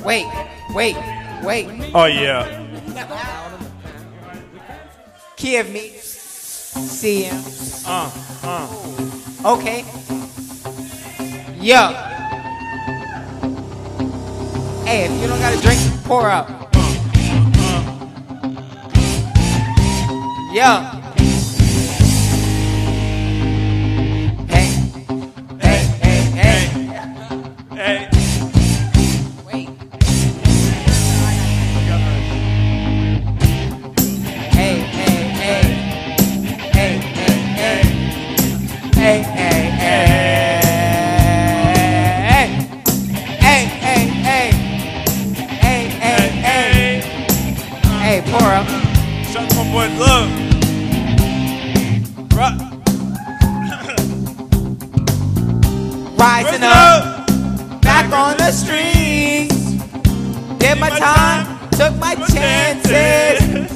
Wait. Oh yeah. Kiev me. CM. Okay. Yo. Hey, if you don't got a drink, pour up. Yo. Hey. Wait. Hey, pour up. Shout out to my boy Love. Rising up, back on the streets. Did my time, took my chances.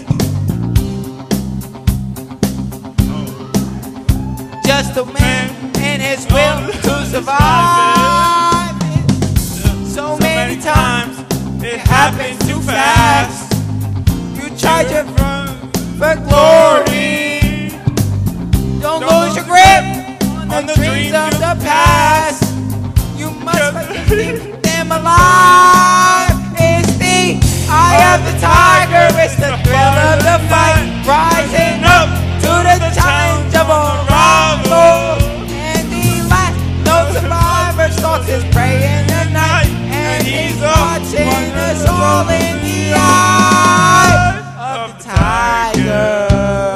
Just a man and his will to survive. So many times it happens too fast. You charge it for glory. Don't lose your grip on the dreams of the past. You must keep them alive. It's the eye of the tiger. It's the thrill of the fight. Rising up to the challenge of a rival. And the last no survivor stalks his prey in the night. And he's watching us all in the eye of the tiger.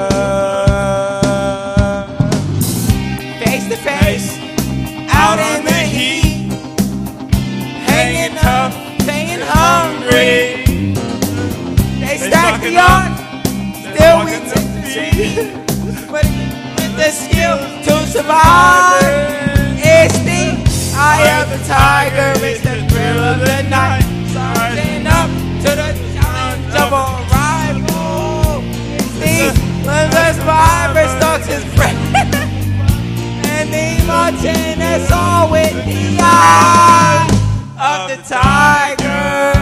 Face to face, out in the heat, hanging up, staying hungry. They stack the odds, still we take the tree. But with the skill to survive, it's the eye of the tiger, it's the thrill of the night. Starting up to the challenge of a rival. It's the survivor stalks his prey. And the marching us all with the eye of the tiger.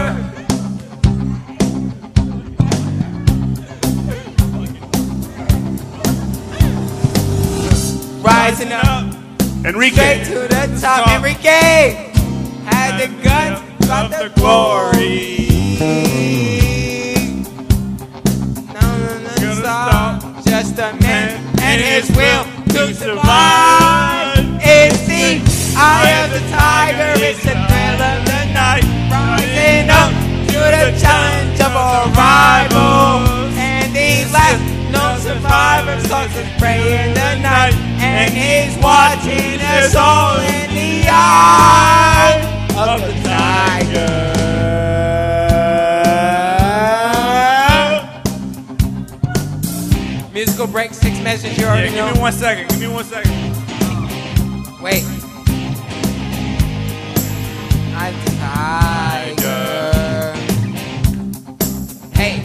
Rising up, Enrique. straight to the top. Enrique had the guts, got the glory. No, stop. Just a man and his will to survive. It's the eye of the tiger. It's the thrill of the night. Rising up to the challenge of a rival. And the last no survivor stalks his prey in the night. And he's watching us all in the eye of the tiger. Musical break, 6 measures, you already know. Give me 1 second. Wait. I'm the tiger. Hey.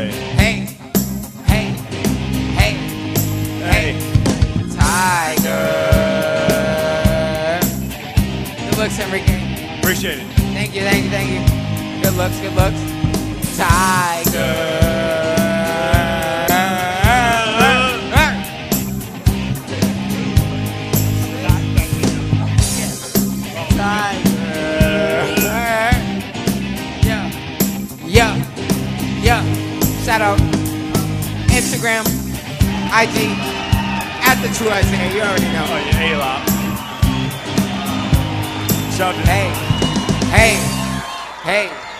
Tiger. Good looks, Enrique. Appreciate it. Thank you. Good looks. Tiger. Yeah. Shout out Instagram, IG, at the True Isaiah. You already know. Oh yeah, A-Lop. Shout out to Hey.